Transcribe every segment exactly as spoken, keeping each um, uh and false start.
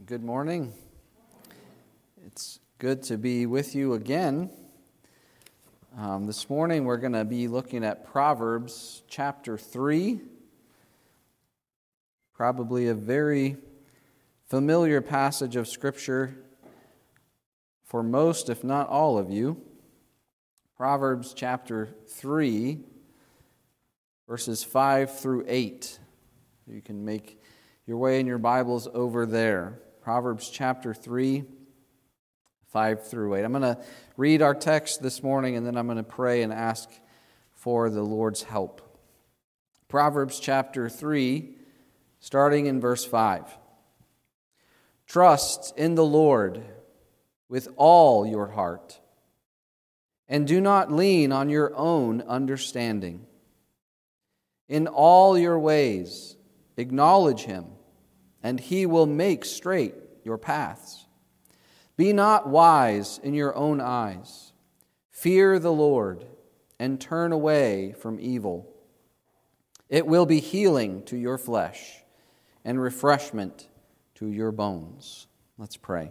Good morning. It's good to be with you again. Um, this morning we're going to be looking at Proverbs chapter three. Probably a very familiar passage of Scripture for most, if not all of you. Proverbs chapter three, verses five through eight. You can make your way in your Bibles over there. Proverbs chapter three, five through eight. I'm going to read our text this morning, and then I'm going to pray and ask for the Lord's help. Proverbs chapter three, starting in verse five. Trust in the Lord with all your heart, and do not lean on your own understanding. In all your ways acknowledge Him, and He will make straight your paths. Be not wise in your own eyes. Fear the Lord, and turn away from evil. It will be healing to your flesh, and refreshment to your bones. Let's pray.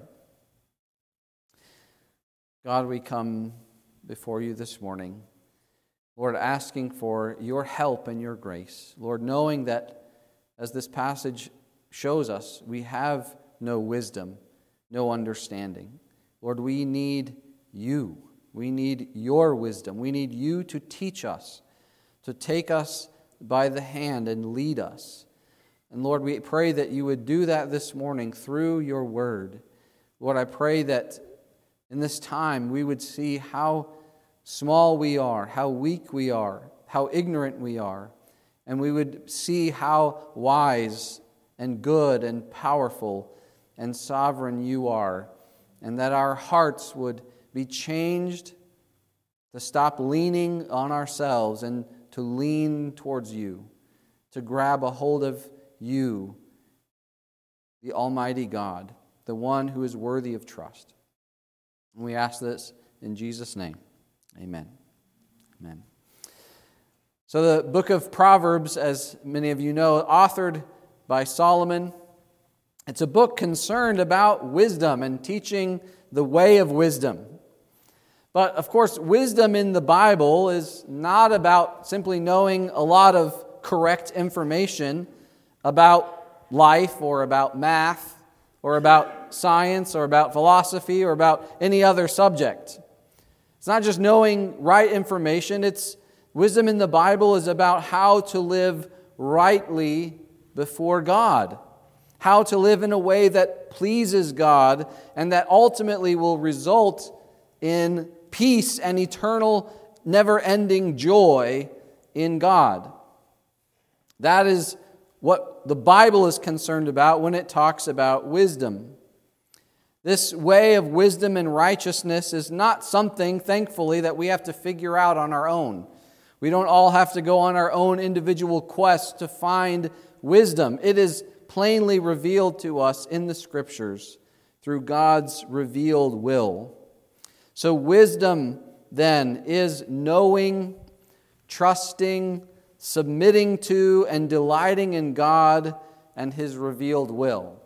God, we come before you this morning, Lord, asking for your help and your grace. Lord, knowing that as this passage shows us, we have no wisdom, no understanding. Lord, we need you. We need your wisdom. We need you to teach us, to take us by the hand and lead us. And Lord, we pray that you would do that this morning through your word. Lord, I pray that in this time we would see how small we are, how weak we are, how ignorant we are, and we would see how wise and good and powerful and sovereign you are, and that our hearts would be changed to stop leaning on ourselves and to lean towards you, to grab a hold of you, the Almighty God, the one who is worthy of trust. And we ask this in Jesus' name. Amen. Amen. So the book of Proverbs, as many of you know, authored by Solomon. It's a book concerned about wisdom and teaching the way of wisdom. But of course, wisdom in the Bible is not about simply knowing a lot of correct information about life or about math or about science or about philosophy or about any other subject. It's not just knowing right information. It's wisdom in the Bible is about how to live rightly before God, how to live in a way that pleases God and that ultimately will result in peace and eternal, never-ending joy in God. That is what the Bible is concerned about when it talks about wisdom. This way of wisdom and righteousness is not something, thankfully, that we have to figure out on our own. We don't all have to go on our own individual quest to find wisdom. It is plainly revealed to us in the Scriptures through God's revealed will. So wisdom, then, is knowing, trusting, submitting to, and delighting in God and His revealed will.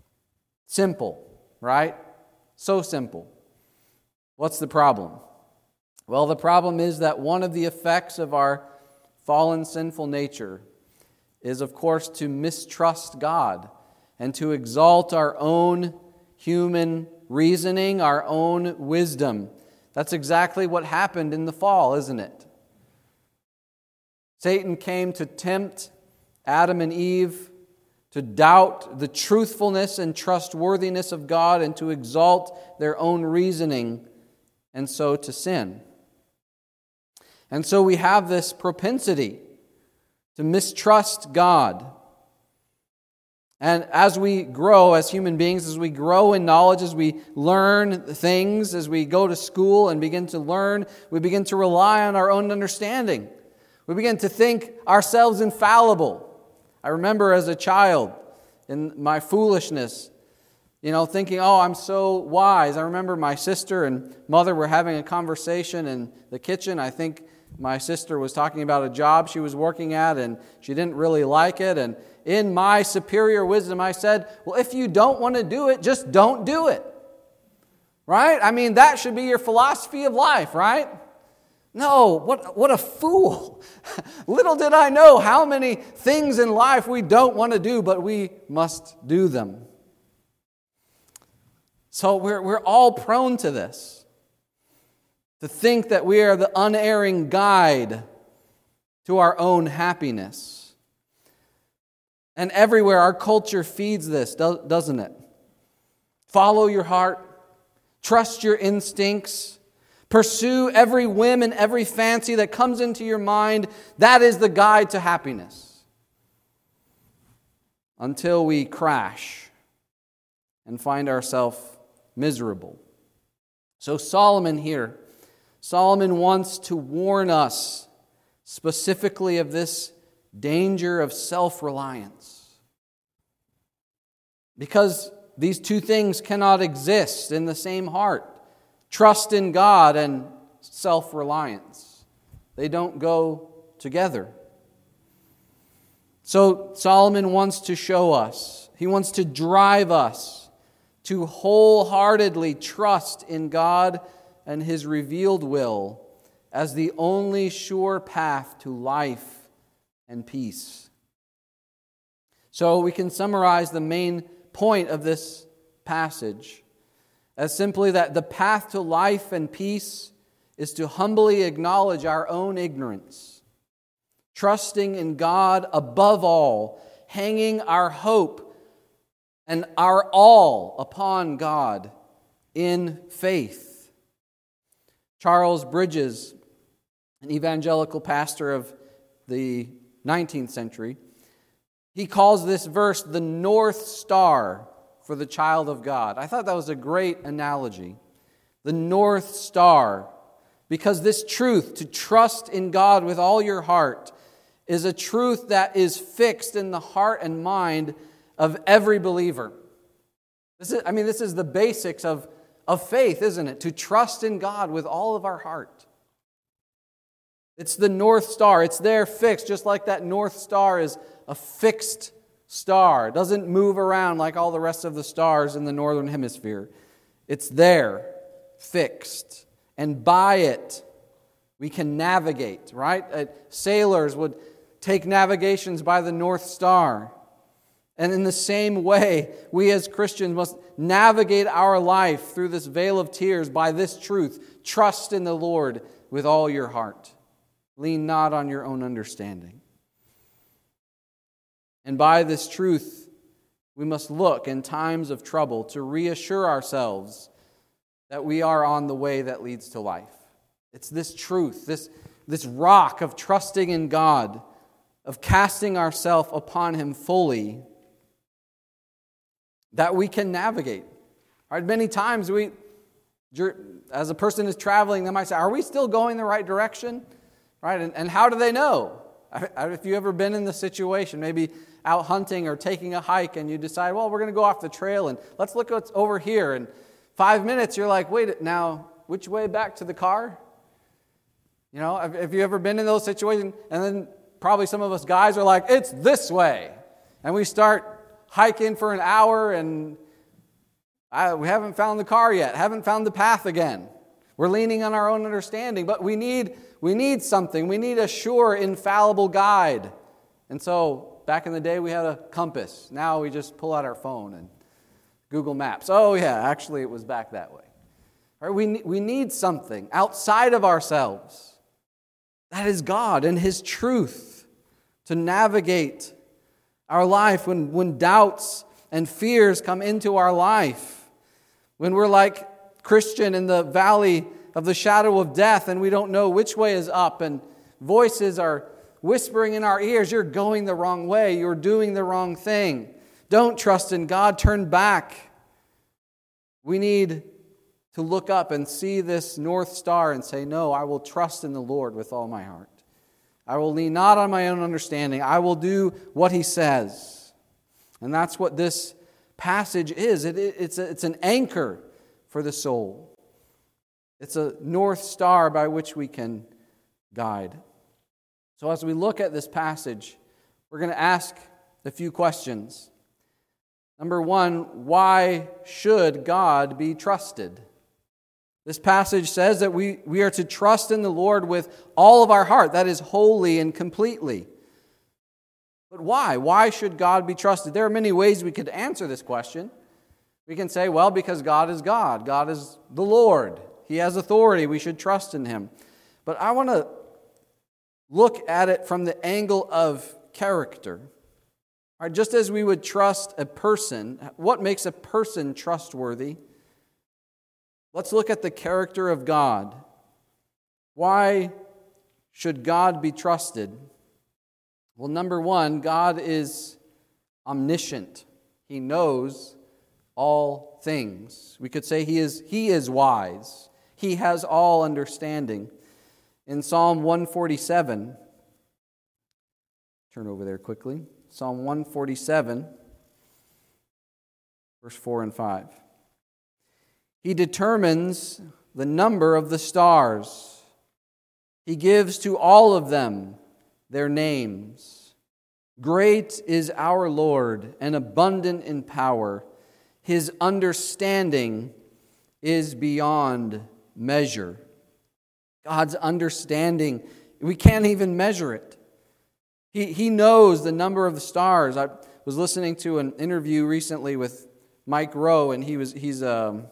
Simple, right? So simple. What's the problem? Well, the problem is that one of the effects of our fallen sinful nature is, of course, to mistrust God and to exalt our own human reasoning, our own wisdom. That's exactly what happened in the fall, isn't it? Satan came to tempt Adam and Eve to doubt the truthfulness and trustworthiness of God and to exalt their own reasoning, and so to sin. And so we have this propensity to mistrust God. And as we grow as human beings, as we grow in knowledge, as we learn things, as we go to school and begin to learn, we begin to rely on our own understanding. We begin to think ourselves infallible. I remember as a child, in my foolishness, you know, thinking, oh, I'm so wise. I remember my sister and mother were having a conversation in the kitchen. I think my sister was talking about a job she was working at, and she didn't really like it. And in my superior wisdom, I said, well, if you don't want to do it, just don't do it. Right? I mean, that should be your philosophy of life, right? No, what, what a fool. Little did I know how many things in life we don't want to do, but we must do them. So we're, we're all prone to this. To think that we are the unerring guide to our own happiness. And everywhere our culture feeds this, doesn't it? Follow your heart. Trust your instincts. Pursue every whim and every fancy that comes into your mind. That is the guide to happiness. Until we crash and find ourselves miserable. So Solomon here, Solomon wants to warn us specifically of this danger of self-reliance. Because these two things cannot exist in the same heart. Trust in God and self-reliance. They don't go together. So Solomon wants to show us, he wants to drive us to wholeheartedly trust in God and His revealed will as the only sure path to life and peace. So we can summarize the main point of this passage as simply that the path to life and peace is to humbly acknowledge our own ignorance, trusting in God above all, hanging our hope and our all upon God in faith. Charles Bridges, an evangelical pastor of the nineteenth century, he calls this verse the North Star for the child of God. I thought that was a great analogy. The North Star. Because this truth, to trust in God with all your heart, is a truth that is fixed in the heart and mind of every believer. This is, I mean, this is the basics of, of faith, isn't it? To trust in God with all of our heart. It's the North Star. It's there fixed, just like that North Star is a fixed star. It doesn't move around like all the rest of the stars in the northern hemisphere. It's there, fixed. And by it, we can navigate, right? Uh, sailors would take navigations by the North Star. And in the same way, we as Christians must navigate our life through this veil of tears by this truth. Trust in the Lord with all your heart. Lean not on your own understanding. And by this truth, we must look in times of trouble to reassure ourselves that we are on the way that leads to life. It's this truth, this, this rock of trusting in God, of casting ourselves upon Him fully, that we can navigate. Right? Many times we, as a person is traveling, they might say, are we still going the right direction? Right? And, and how do they know? If you've ever been in the situation, maybe out hunting or taking a hike, and you decide, well, we're going to go off the trail, and let's look what's over here. And five minutes, you're like, wait, now, which way back to the car? You know, have, have you ever been in those situations? And then probably some of us guys are like, it's this way. And we start hiking for an hour, and I, we haven't found the car yet, haven't found the path again. We're leaning on our own understanding, but we need we need something. We need a sure, infallible guide. And so, back in the day, we had a compass. Now we just pull out our phone and Google Maps. Oh, yeah, actually, it was back that way. Right? We, we need something outside of ourselves. That is God and His truth to navigate our life when, when doubts and fears come into our life. When we're like Christian in the valley of the shadow of death and we don't know which way is up, and voices are whispering in our ears, you're going the wrong way, you're doing the wrong thing. Don't trust in God, turn back. We need to look up and see this North Star and say, no, I will trust in the Lord with all my heart. I will lean not on my own understanding. I will do what He says. And that's what this passage is. It, it, it's, a, it's an anchor for the soul. It's a North Star by which we can guide. So as we look at this passage, we're going to ask a few questions. Number one, why should God be trusted? This passage says that we, we are to trust in the Lord with all of our heart, that is, wholly and completely. But why? Why should God be trusted? There are many ways we could answer this question. We can say, well, because God is God. God is the Lord. He has authority. We should trust in Him. But I want to look at it from the angle of character. All right, just as we would trust a person, what makes a person trustworthy? Let's look at the character of God. Why should God be trusted? Well, number one, God is omniscient. He knows all things. We could say he is, he is wise. He has all understanding. In Psalm one forty-seven, turn over there quickly. Psalm one forty-seven, verse four and five. He determines the number of the stars. He gives to all of them their names. Great is our Lord and abundant in power. His understanding is beyond measure. God's understanding, we can't even measure it. He, he knows the number of the stars. I was listening to an interview recently with Mike Rowe, and he was he's um,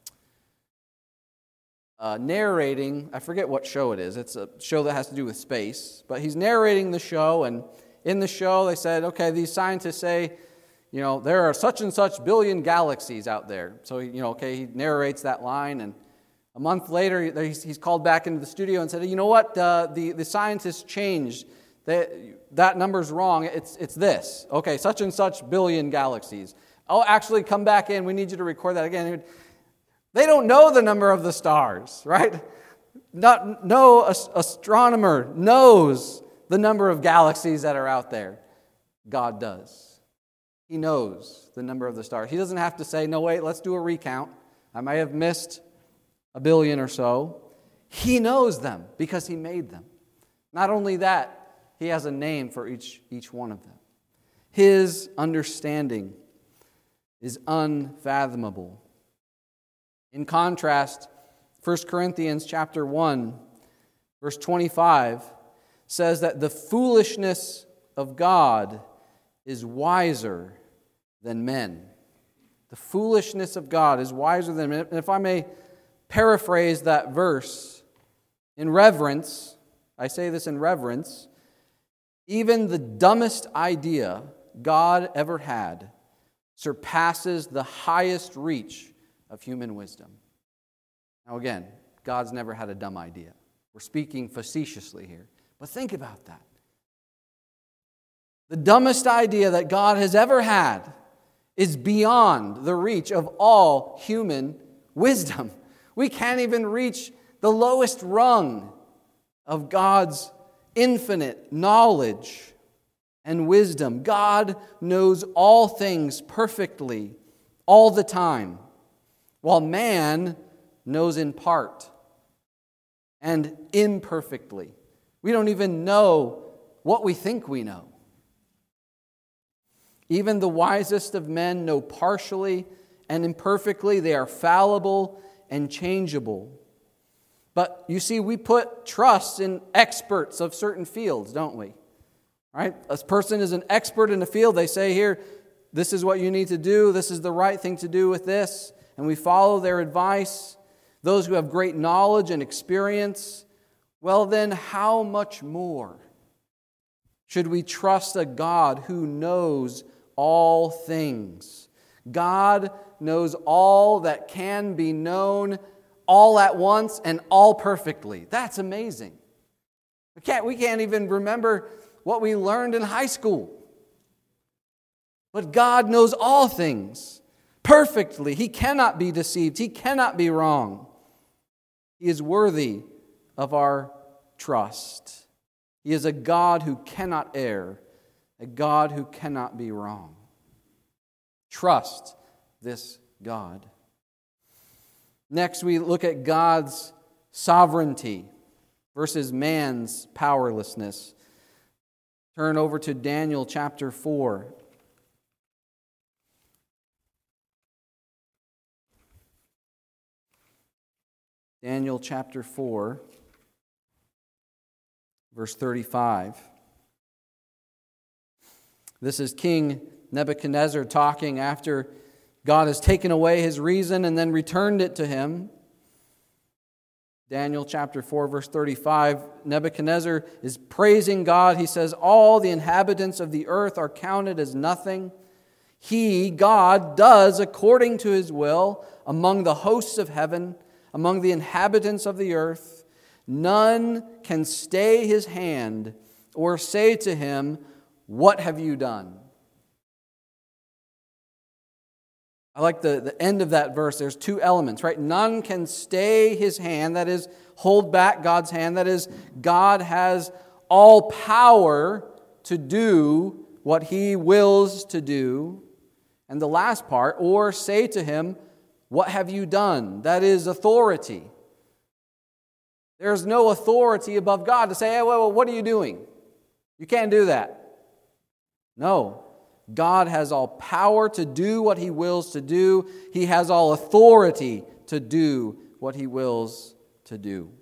uh, narrating, I forget what show it is. It's a show that has to do with space. But he's narrating the show, and in the show they said, okay, these scientists say, you know, there are such and such billion galaxies out there. So, you know, okay, he narrates that line, and a month later he's, he's called back into the studio and said, you know what, uh, the, the scientists changed. They, that number's wrong. It's, it's this. Okay, such and such billion galaxies. Oh, actually, come back in. We need you to record that again. They don't know the number of the stars, right? Not, no astronomer knows the number of galaxies that are out there. God does. He knows the number of the stars. He doesn't have to say, no, wait, let's do a recount. I may have missed a billion or so. He knows them because He made them. Not only that, He has a name for each, each one of them. His understanding is unfathomable. In contrast, First Corinthians chapter one, verse twenty-five says that the foolishness of God is wiser than men. The foolishness of God is wiser than men. And if I may paraphrase that verse, in reverence, I say this in reverence, even the dumbest idea God ever had surpasses the highest reach of human wisdom. Now again, God's never had a dumb idea. We're speaking facetiously here. But think about that. The dumbest idea that God has ever had is beyond the reach of all human wisdom. We can't even reach the lowest rung of God's infinite knowledge and wisdom. God knows all things perfectly, all the time, while man knows in part and imperfectly. We don't even know what we think we know. Even the wisest of men know partially and imperfectly. They are fallible and changeable. But you see, we put trust in experts of certain fields, don't we? Right? A person is an expert in a field. They say here, this is what you need to do. This is the right thing to do with this. And we follow their advice. Those who have great knowledge and experience, well then, how much more should we trust a God who knows all things? God knows all that can be known all at once and all perfectly. That's amazing. We can't, we can't even remember what we learned in high school. But God knows all things perfectly. He cannot be deceived. He cannot be wrong. He is worthy of our trust. He is a God who cannot err, a God who cannot be wrong. Trust this God. Next, we look at God's sovereignty. versus man's powerlessness. Turn over to Daniel chapter four. Daniel chapter four, verse thirty-five. This is King Nebuchadnezzar talking after God has taken away his reason and then returned it to him. Daniel chapter four, verse thirty-five, Nebuchadnezzar is praising God. He says, "All the inhabitants of the earth are counted as nothing. He, God, does according to his will among the hosts of heaven, among the inhabitants of the earth. None can stay his hand or say to him, 'What have you done?'" I like the, the end of that verse. There's two elements, right? None can stay his hand, that is, hold back God's hand. That is, God has all power to do what he wills to do. And the last part, or say to him, "What have you done?" That is authority. There's no authority above God to say, "Hey, well, what are you doing?" You can't do that. No. God has all power to do what he wills to do. He has all authority to do what he wills to do.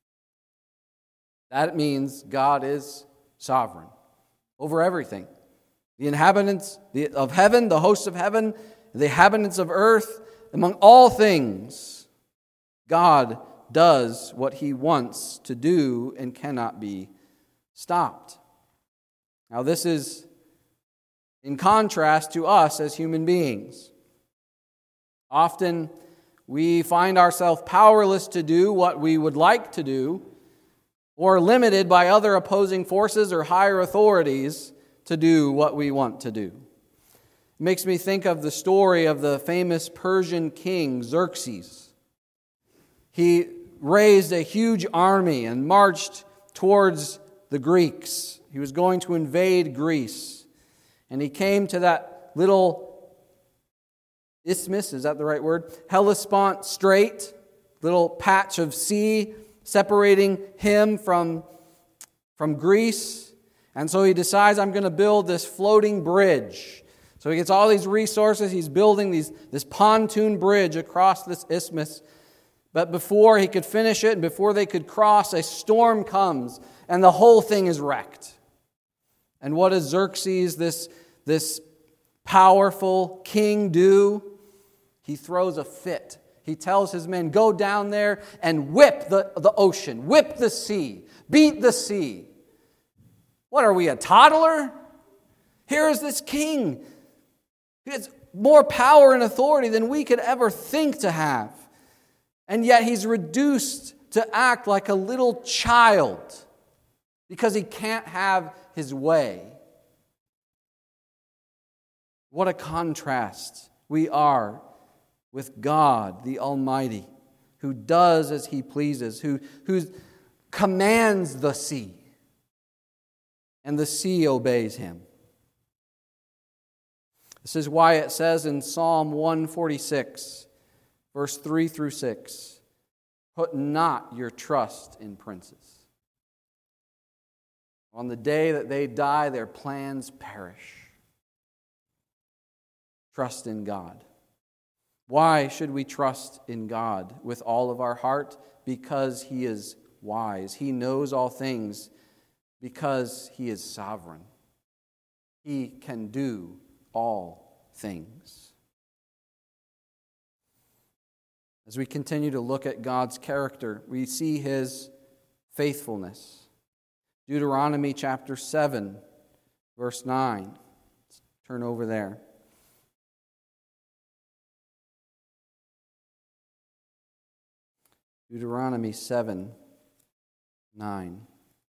That means God is sovereign over everything. The inhabitants of heaven, the hosts of heaven, the inhabitants of earth, among all things, God does what he wants to do and cannot be stopped. Now, this is in contrast to us as human beings. Often we find ourselves powerless to do what we would like to do, or limited by other opposing forces or higher authorities to do what we want to do. It makes me think of the story of the famous Persian king Xerxes. He raised a huge army and marched towards the Greeks. He was going to invade Greece. And he came to that little isthmus, is that the right word? Hellespont Strait, little patch of sea separating him from, from Greece. And so he decides, I'm going to build this floating bridge. So he gets all these resources. He's building these, this pontoon bridge across this isthmus. But before he could finish it and before they could cross, a storm comes and the whole thing is wrecked. And what does Xerxes, this, this powerful king, do? He throws a fit. He tells his men, go down there and whip the, the ocean, whip the sea, beat the sea. What are we, a toddler? Here is this king. He has more power and authority than we could ever think to have. And yet he's reduced to act like a little child because he can't have his way. What a contrast we are with God, the Almighty, who does as he pleases, who, who commands the sea, and the sea obeys him. This is why it says in Psalm one forty-six, verse three through six, put not your trust in princes. On the day that they die, their plans perish. Trust in God. Why should we trust in God with all of our heart? Because he is wise. He knows all things because he is sovereign. He can do all things. As we continue to look at God's character, we see his faithfulness. Deuteronomy chapter seven, verse nine. Let's turn over there. Deuteronomy seven, nine.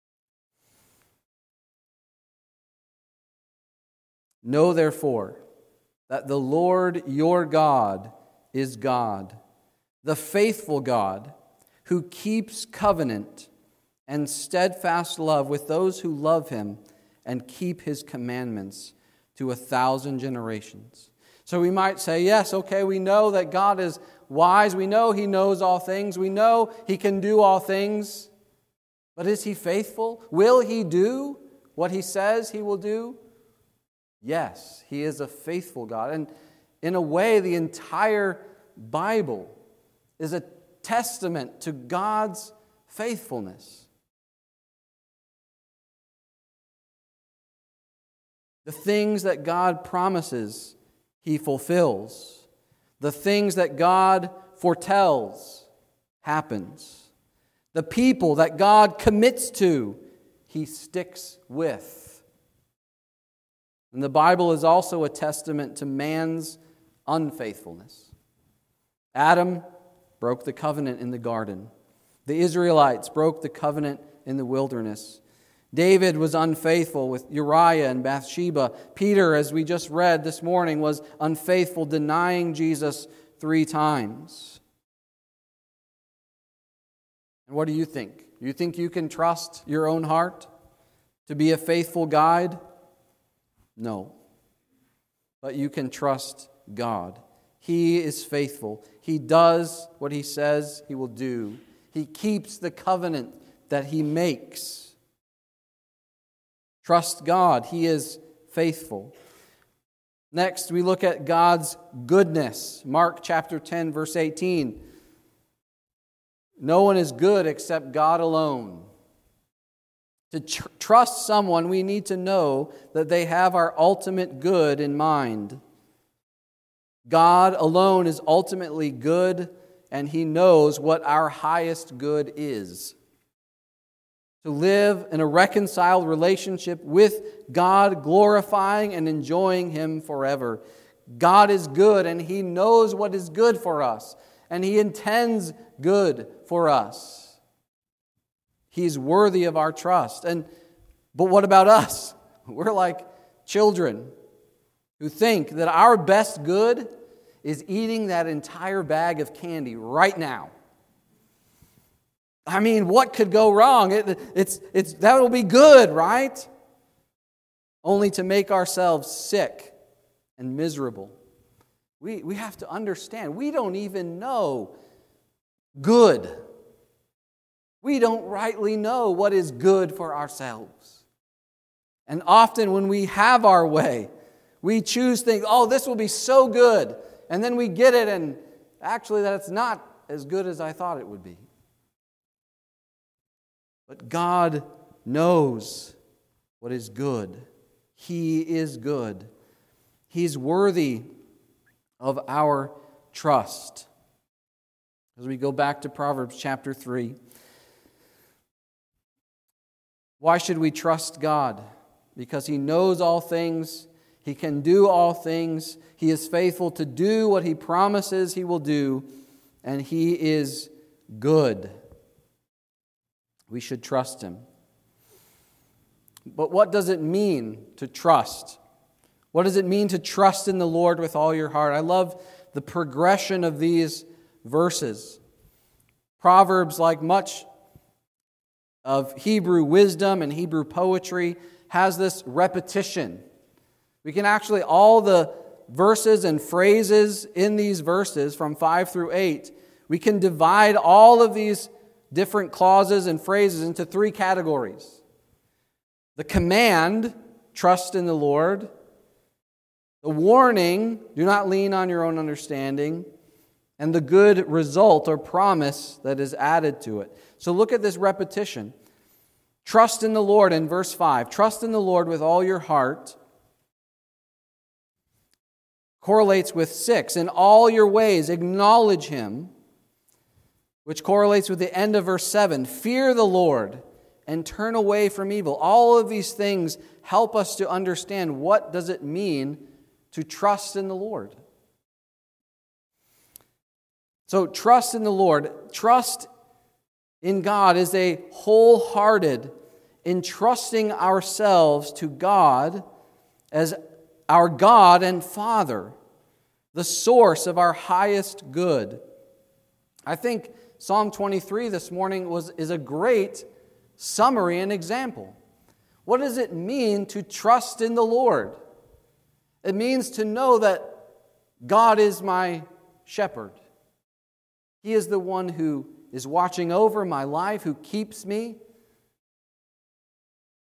Know therefore that the Lord your God is God, the faithful God, who keeps covenant and steadfast love with those who love him and keep his commandments to a thousand generations. So we might say, yes, okay, we know that God is wise. We know he knows all things. We know he can do all things. But is He faithful? Will He do what He says He will do? Yes, He is a faithful God. And in a way, the entire Bible is a testament to God's faithfulness. The things that God promises, He fulfills. The things that God foretells, happens. The people that God commits to, He sticks with. And the Bible is also a testament to man's unfaithfulness. Adam broke the covenant in the garden. The Israelites broke the covenant in the wilderness. David was unfaithful with Uriah and Bathsheba. Peter, as we just read this morning, was unfaithful, denying Jesus three times. And what do you think? You think you can trust your own heart to be a faithful guide? No. But you can trust God. He is faithful. He does what He says He will do. He keeps the covenant that He makes. Trust God. He is faithful. Next, we look at God's goodness. Mark chapter ten, verse eighteen. No one is good except God alone. To tr- trust someone, we need to know that they have our ultimate good in mind. God alone is ultimately good, and He knows what our highest good is. To live in a reconciled relationship with God, glorifying and enjoying Him forever. God is good, and He knows what is good for us, and He intends good for us. He is worthy of our trust. And but what about us? We're like children who think that our best good is eating that entire bag of candy right now. I mean, what could go wrong? It, it's, it's, that will be good, right? Only to make ourselves sick and miserable. We, we have to understand, we don't even know good. We don't rightly know what is good for ourselves. And often when we have our way, we choose things, oh, this will be so good. And then we get it, and actually that's not as good as I thought it would be. But God knows what is good. He is good. He's worthy of our trust. As we go back to Proverbs chapter three, why should we trust God? Because He knows all things. He can do all things. He is faithful to do what He promises He will do. And He is good. We should trust Him. But what does it mean to trust? What does it mean to trust in the Lord with all your heart? I love the progression of these verses. Proverbs, like much of Hebrew wisdom and Hebrew poetry, has this repetition. We can actually, all the verses and phrases in these verses from five through eight, we can divide all of these different clauses and phrases into three categories. The command, trust in the Lord. The warning, do not lean on your own understanding. And the good result or promise that is added to it. So look at this repetition. Trust in the Lord in verse five. Trust in the Lord with all your heart. Correlates with six. In all your ways, acknowledge Him. Which correlates with the end of verse seven. Fear the Lord and turn away from evil. All of these things help us to understand what does it mean to trust in the Lord. So trust in the Lord. Trust in God is a wholehearted entrusting ourselves to God as our God and Father, the source of our highest good. I think Psalm twenty-three this morning was is a great summary and example. What does it mean to trust in the Lord? It means to know that God is my shepherd. He is the one who is watching over my life, who keeps me,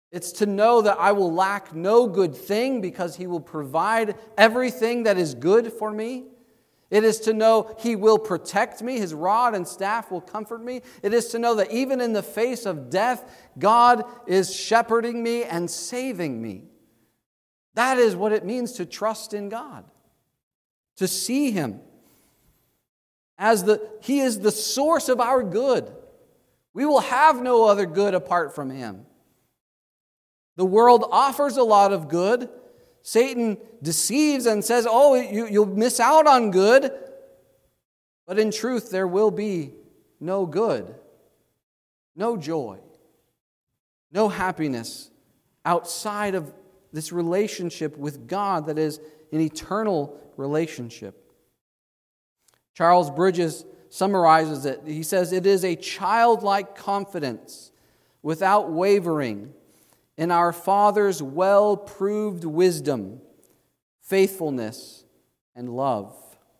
It's to know that I will lack no good thing because He will provide everything that is good for me. It is to know He will protect me. His rod and staff will comfort me. It is to know that even in the face of death, God is shepherding me and saving me. That is what it means to trust in God. To see Him as the He is the source of our good. We will have no other good apart from Him. The world offers a lot of good. Satan deceives and says, oh, you, you'll miss out on good. But in truth, there will be no good, no joy, no happiness outside of this relationship with God that is an eternal relationship. Charles Bridges summarizes it. He says, it is a childlike confidence without wavering in our Father's well-proved wisdom, faithfulness, and love.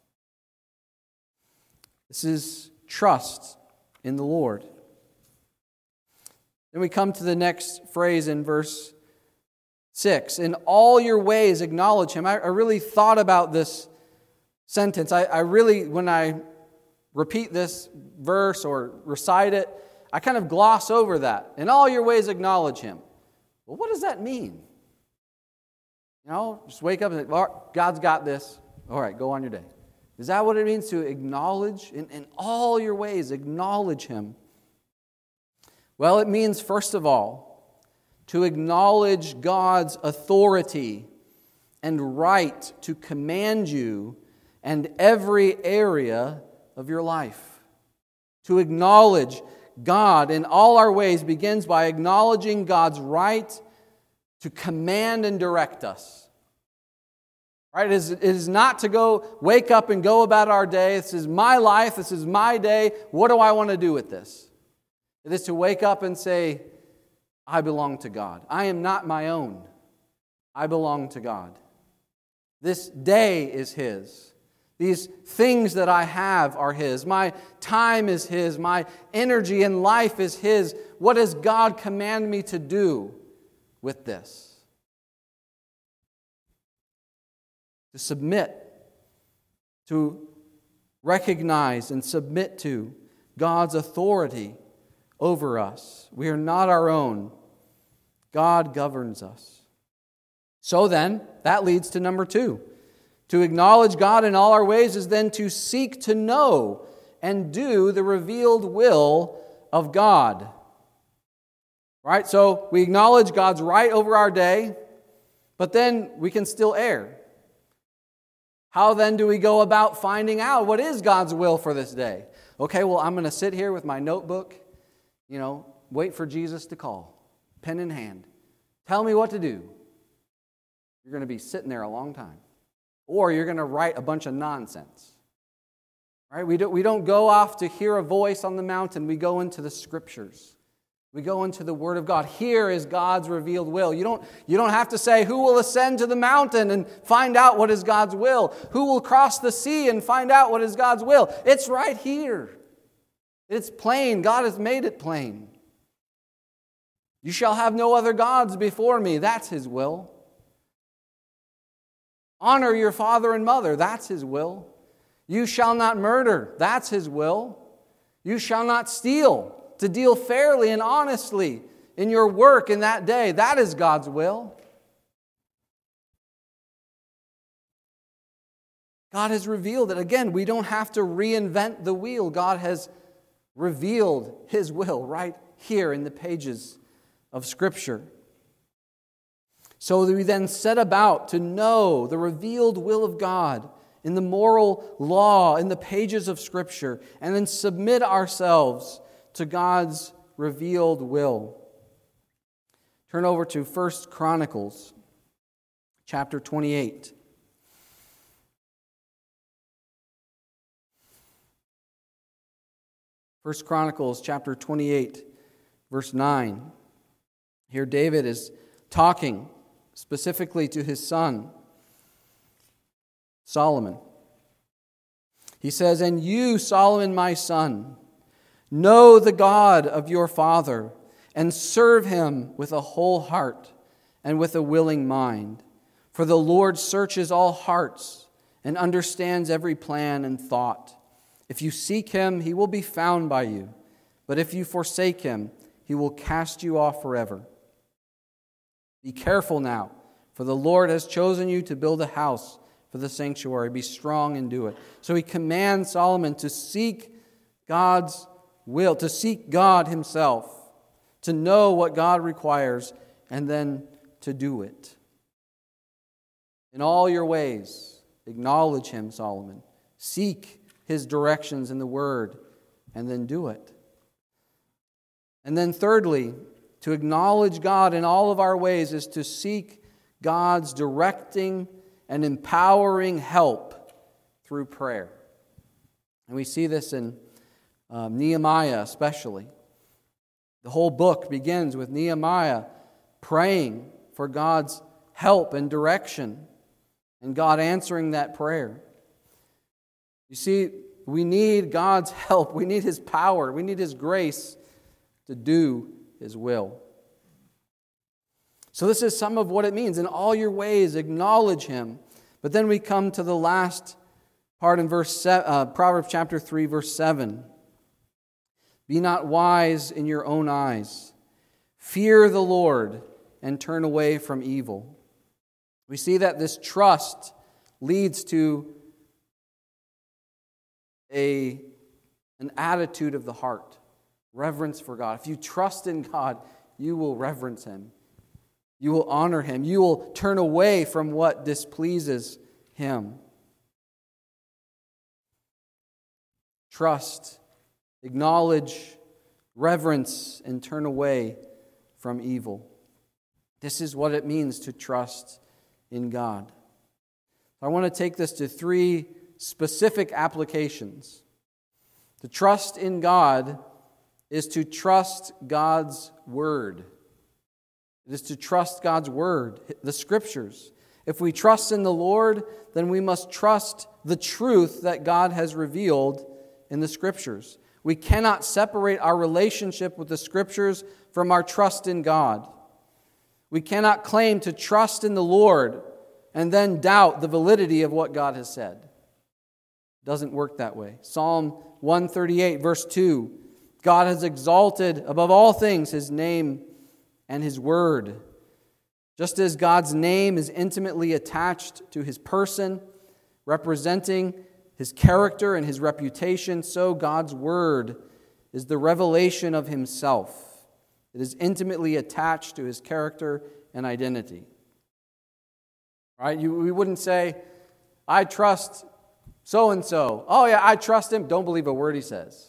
This is trust in the Lord. Then we come to the next phrase in verse six. In all your ways acknowledge Him. I, I really thought about this sentence. I, I really, when I repeat this verse or recite it, I kind of gloss over that. In all your ways acknowledge Him. Well, what does that mean? You know, just wake up and say, well, God's got this. All right, go on your day. Is that what it means to acknowledge? In, in all your ways, acknowledge Him. Well, it means, first of all, to acknowledge God's authority and right to command you and every area of your life. To acknowledge God in all our ways begins by acknowledging God's right to command and direct us. Right? It is, it is not to go wake up and go about our day. This is my life. This is my day. What do I want to do with this? It is to wake up and say, I belong to God. I am not my own. I belong to God. This day is His. These things that I have are His. My time is His. My energy and life is His. What does God command me to do with this? To submit, to recognize and submit to God's authority over us. We are not our own. God governs us. So then, that leads to number two. To acknowledge God in all our ways is then to seek to know and do the revealed will of God. Right? So we acknowledge God's right over our day, but then we can still err. How then do we go about finding out what is God's will for this day? Okay, well, I'm going to sit here with my notebook, you know, wait for Jesus to call, pen in hand. Tell me what to do. You're going to be sitting there a long time. Or you're going to write a bunch of nonsense. Right? We don't, we don't go off to hear a voice on the mountain. We go into the Scriptures. We go into the Word of God. Here is God's revealed will. You don't, you don't have to say, who will ascend to the mountain and find out what is God's will? Who will cross the sea and find out what is God's will? It's right here. It's plain. God has made it plain. You shall have no other gods before me. That's His will. Honor your father and mother. That's His will. You shall not murder. That's His will. You shall not steal. To deal fairly and honestly in your work in that day. That is God's will. God has revealed it. Again, we don't have to reinvent the wheel. God has revealed His will right here in the pages of Scripture. So we then set about to know the revealed will of God in the moral law, in the pages of Scripture, and then submit ourselves to God's revealed will. Turn over to First Chronicles, chapter twenty-eight. First Chronicles, chapter twenty-eight, verse nine. Here David is talking specifically to his son, Solomon. He says, "And you, Solomon, my son, know the God of your father, and serve him with a whole heart and with a willing mind. For the Lord searches all hearts and understands every plan and thought. If you seek him, he will be found by you. But if you forsake him, he will cast you off forever. Be careful now, for the Lord has chosen you to build a house for the sanctuary. Be strong and do it. So he commands Solomon to seek God's will, to seek God himself, to know what God requires, and then to do it. In all your ways, acknowledge him, Solomon. Seek his directions in the word, and then do it. And then thirdly, to acknowledge God in all of our ways is to seek God's directing and empowering help through prayer. And we see this in um, Nehemiah especially. The whole book begins with Nehemiah praying for God's help and direction, and God answering that prayer. You see, we need God's help. We need his power. We need his grace to do his will. So this is some of what it means. In all your ways, acknowledge him. But then we come to the last part in verse seven, uh, Proverbs chapter three, verse seven. Be not wise in your own eyes. Fear the Lord and turn away from evil. We see that this trust leads to a, an attitude of the heart. Reverence for God. If you trust in God, you will reverence him. You will honor him. You will turn away from what displeases him. Trust, acknowledge, reverence, and turn away from evil. This is what it means to trust in God. I want to take this to three specific applications. To trust in God is to trust God's Word. It is to trust God's Word, the Scriptures. If we trust in the Lord, then we must trust the truth that God has revealed in the Scriptures. We cannot separate our relationship with the Scriptures from our trust in God. We cannot claim to trust in the Lord and then doubt the validity of what God has said. It doesn't work that way. Psalm one thirty-eight, verse two. God has exalted above all things his name and his word. Just as God's name is intimately attached to his person, representing his character and his reputation, so God's word is the revelation of himself. It is intimately attached to his character and identity. Right? You, we wouldn't say, I trust so-and-so. Oh yeah, I trust him. Don't believe a word he says.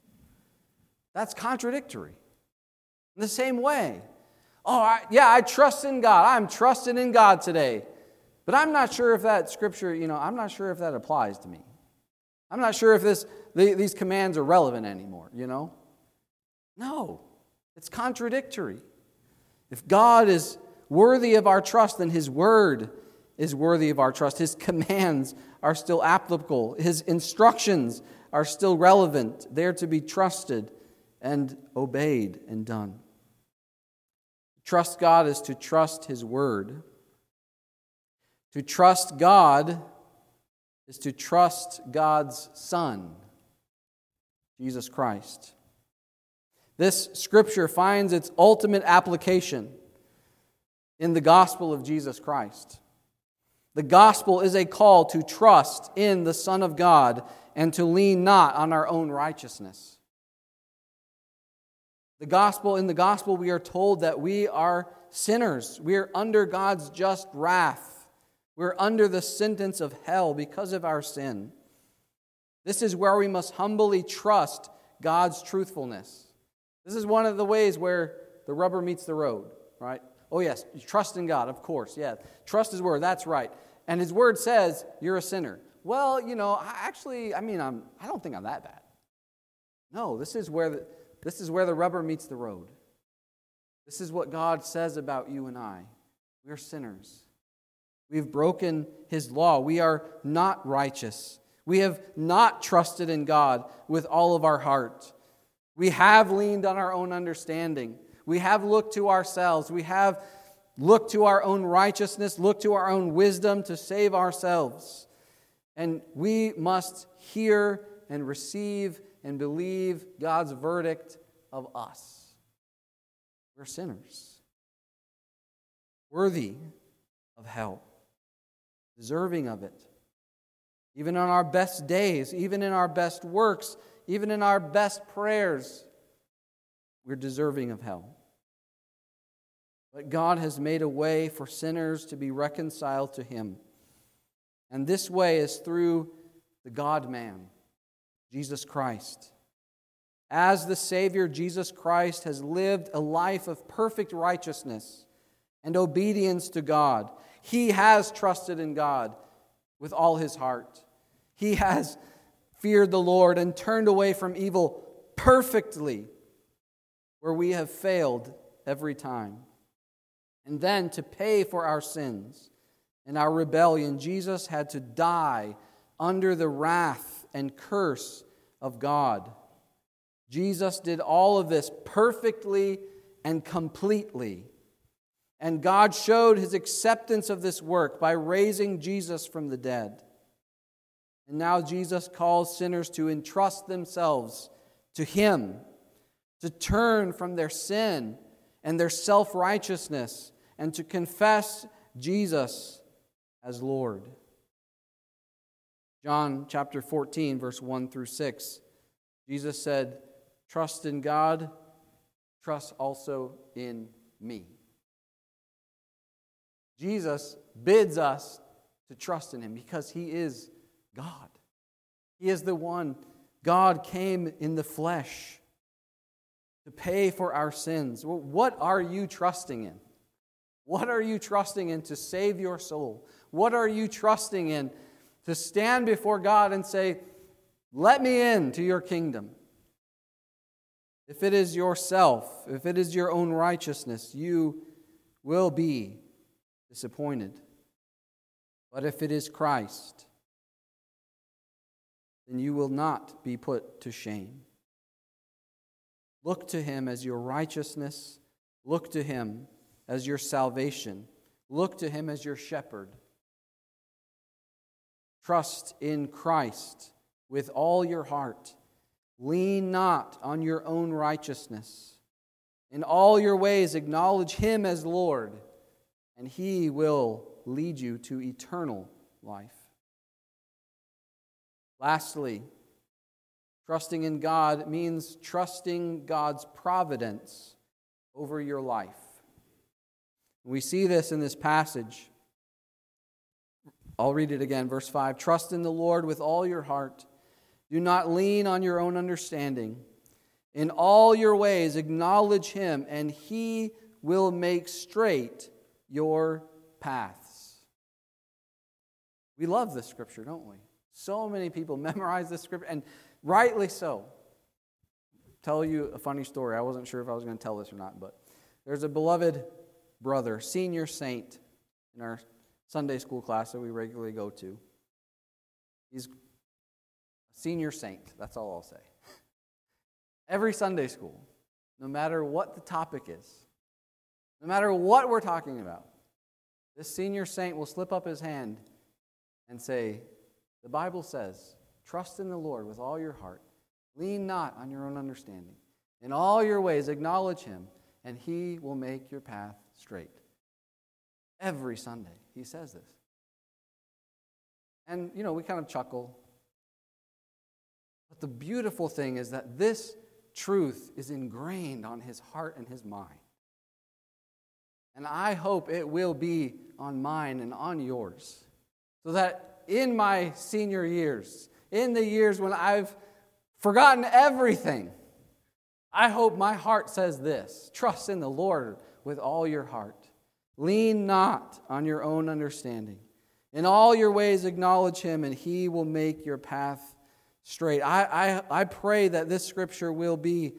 That's contradictory. In the same way, oh, I, yeah, I trust in God. I'm trusting in God today. But I'm not sure if that scripture, you know, I'm not sure if that applies to me. I'm not sure if this the, these commands are relevant anymore, you know? No, it's contradictory. If God is worthy of our trust, then his word is worthy of our trust. His commands are still applicable. His instructions are still relevant. They're to be trusted and obeyed and done. Trust God is to trust his word. To trust God is to trust God's Son, Jesus Christ. This scripture finds its ultimate application in the gospel of Jesus Christ. The gospel is a call to trust in the Son of God and to lean not on our own righteousness. The gospel, in the gospel, we are told that we are sinners. We are under God's just wrath. We're under the sentence of hell because of our sin. This is where we must humbly trust God's truthfulness. This is one of the ways where the rubber meets the road, right? Oh yes, you trust in God, of course, yeah. Trust his word, that's right. And his word says you're a sinner. Well, you know, I actually, I mean, I'm, I don't think I'm that bad. No, this is where the, this is where the rubber meets the road. This is what God says about you and I. We're sinners. We've broken his law. We are not righteous. We have not trusted in God with all of our heart. We have leaned on our own understanding. We have looked to ourselves. We have looked to our own righteousness, looked to our own wisdom to save ourselves. And we must hear and receive and believe God's verdict of us. We're sinners, worthy of hell, deserving of it. Even on our best days, even in our best works, even in our best prayers, we're deserving of hell. But God has made a way for sinners to be reconciled to Him. And this way is through the God-man, Jesus Christ. As the Savior, Jesus Christ has lived a life of perfect righteousness and obedience to God. He has trusted in God with all his heart. He has feared the Lord and turned away from evil perfectly, where we have failed every time. And then to pay for our sins and our rebellion, Jesus had to die under the wrath and curse of God. Jesus did all of this perfectly and completely. And God showed His acceptance of this work by raising Jesus from the dead. And now Jesus calls sinners to entrust themselves to Him, to turn from their sin and their self-righteousness, and to confess Jesus as Lord. John chapter fourteen, verse one through six, Jesus said, "Trust in God, trust also in me." Jesus bids us to trust in Him because He is God. He is the one. God came in the flesh to pay for our sins. Well, what are you trusting in? What are you trusting in to save your soul? What are you trusting in to stand before God and say, "Let me in to your kingdom"? If it is yourself, if it is your own righteousness, you will be disappointed. But if it is Christ, then you will not be put to shame. Look to Him as your righteousness. Look to Him as your salvation. Look to Him as your shepherd. Trust in Christ with all your heart. Lean not on your own righteousness. In all your ways acknowledge Him as Lord, and He will lead you to eternal life. Lastly, trusting in God means trusting God's providence over your life. We see this in this passage. I'll read it again, verse five. "Trust in the Lord with all your heart. Do not lean on your own understanding. In all your ways acknowledge Him, and He will make straight your paths." We love this scripture, don't we? So many people memorize this scripture, and rightly so. I'll tell you a funny story. I wasn't sure if I was going to tell this or not, but there's a beloved brother, senior saint, in our Sunday school class that we regularly go to. He's a senior saint, that's all I'll say. Every Sunday school, no matter what the topic is, no matter what we're talking about, this senior saint will slip up his hand and say, "The Bible says, trust in the Lord with all your heart. Lean not on your own understanding. In all your ways acknowledge Him, and He will make your path straight." Every Sunday he says this. And, you know, we kind of chuckle. But the beautiful thing is that this truth is ingrained on his heart and his mind. And I hope it will be on mine and on yours. So that in my senior years, in the years when I've forgotten everything, I hope my heart says this: trust in the Lord with all your heart. Lean not on your own understanding. In all your ways acknowledge Him, and He will make your path straight. I, I, I pray that this scripture will be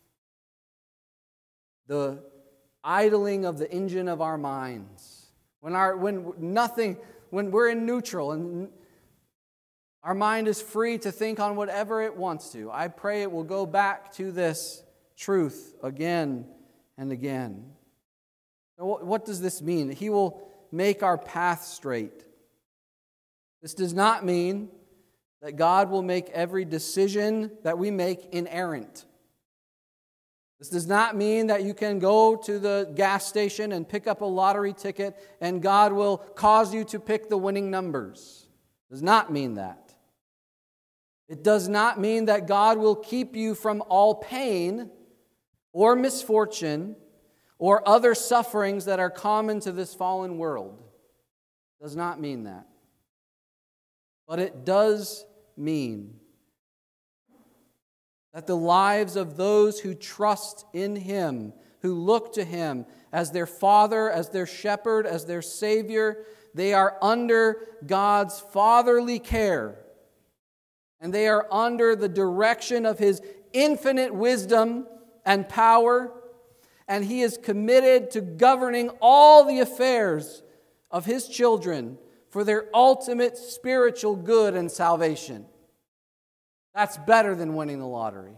the idling of the engine of our minds. When our when nothing, when we're in neutral and our mind is free to think on whatever it wants to, I pray it will go back to this truth again and again. What does this mean? He will make our path straight. This does not mean that God will make every decision that we make inerrant. This does not mean that you can go to the gas station and pick up a lottery ticket and God will cause you to pick the winning numbers. It does not mean that. It does not mean that God will keep you from all pain or misfortune or other sufferings that are common to this fallen world. It does not mean that. But it does mean that the lives of those who trust in Him, who look to Him as their Father, as their Shepherd, as their Savior, they are under God's fatherly care. And they are under the direction of His infinite wisdom and power. And He is committed to governing all the affairs of His children for their ultimate spiritual good and salvation. That's better than winning the lottery.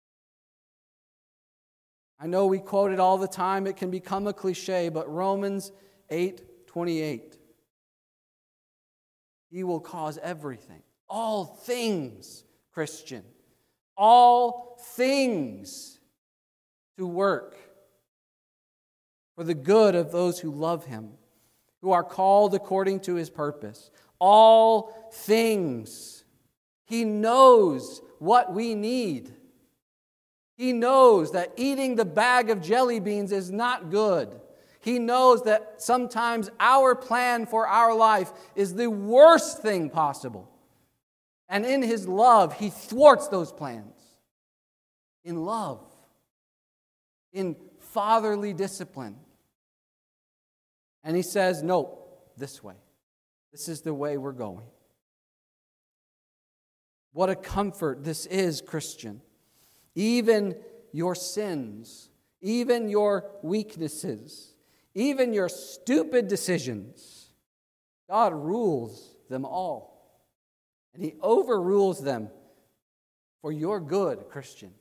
I know we quote it all the time. It can become a cliche, but Romans eight twenty-eight. He will cause everything, all things, Christian, all things to work for the good of those who love Him, who are called according to His purpose. All things. He knows what we need. He knows that eating the bag of jelly beans is not good. He knows that sometimes our plan for our life is the worst thing possible. And in His love, He thwarts those plans. In love. In fatherly discipline. And He says, no, this way. This is the way we're going. What a comfort this is, Christian. Even your sins, even your weaknesses, even your stupid decisions, God rules them all. And He overrules them for your good, Christian.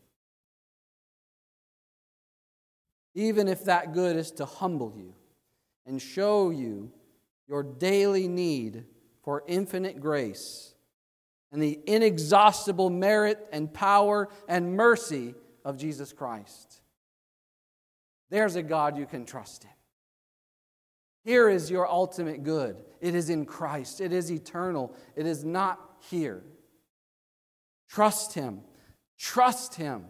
Even if that good is to humble you and show you your daily need for infinite grace and the inexhaustible merit and power and mercy of Jesus Christ. There's a God you can trust in. Here is your ultimate good. It is in Christ. It is eternal. It is not here. Trust Him. Trust Him.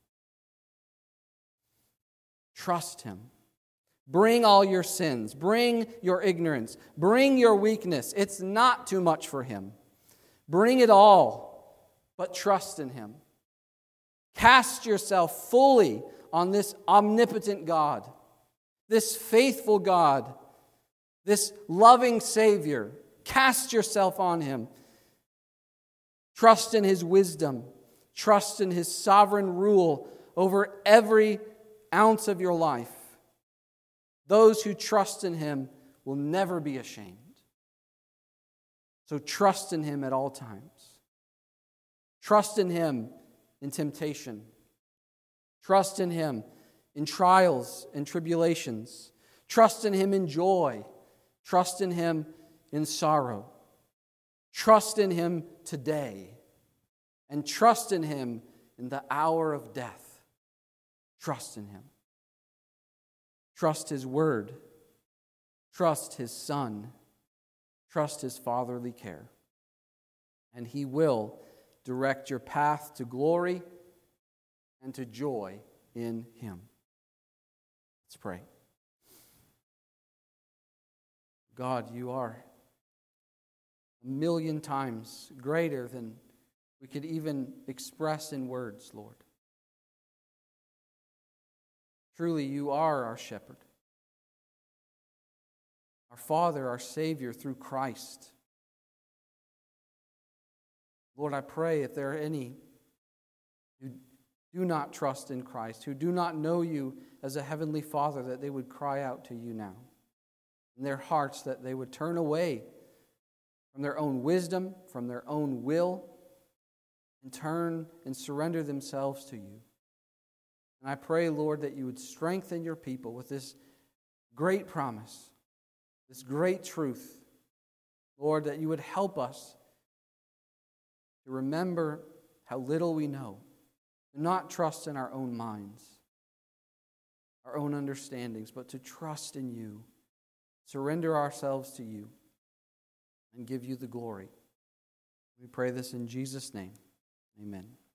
Trust Him. Bring all your sins. Bring your ignorance. Bring your weakness. It's not too much for Him. Bring it all, but trust in Him. Cast yourself fully on this omnipotent God, this faithful God, this loving Savior. Cast yourself on Him. Trust in His wisdom. Trust in His sovereign rule over every ounce of your life. Those who trust in Him will never be ashamed. So trust in Him at all times. Trust in Him in temptation. Trust in Him in trials and tribulations. Trust in Him in joy. Trust in Him in sorrow. Trust in Him today. And trust in Him in the hour of death. Trust in Him. Trust His word. Trust His Son. Trust His fatherly care. And He will direct your path to glory and to joy in Him. Let's pray. God, You are a million times greater than we could even express in words, Lord. Truly, You are our shepherd. Our Father, our Savior through Christ. Lord, I pray if there are any who do not trust in Christ, who do not know You as a heavenly Father, that they would cry out to You now. In their hearts, that they would turn away from their own wisdom, from their own will, and turn and surrender themselves to You. And I pray, Lord, that you would strengthen your people with this great promise, this great truth. Lord, that you would help us to remember how little we know, to not trust in our own minds, our own understandings, but to trust in you, surrender ourselves to you, and give you the glory. We pray this in Jesus' name. Amen.